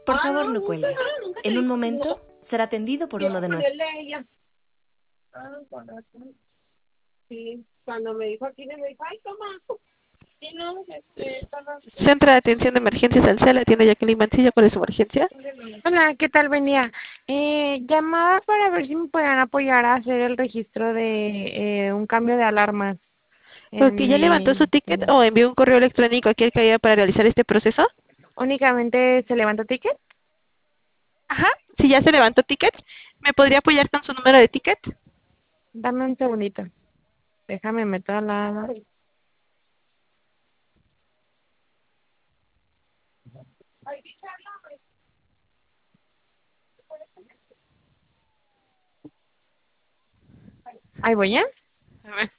Por favor, no cuelgue. Nunca te En un dijo que momento no. será atendido por Quiero uno de nuestros. ponerle a ella. Con razón. Sí, cuando me dijo aquí, me dijo, ay, toma. Sí, no, estaba... Centro de Atención de Emergencias al la tienda Jacqueline Mancilla, ¿cuál es su emergencia? Hola, ¿qué tal? Venía. Llamaba para ver si me podían apoyar a hacer el registro de un cambio de alarmas en Porque ya levantó su ticket o envió un correo electrónico aquí al CAIA para realizar este proceso. ¿Únicamente se levanta ticket? Ajá, si ya se levantó ticket, ¿me podría apoyar con su número de ticket? Dame un segundito. Déjame meter la... Ahí voy, ¿eh? A ver.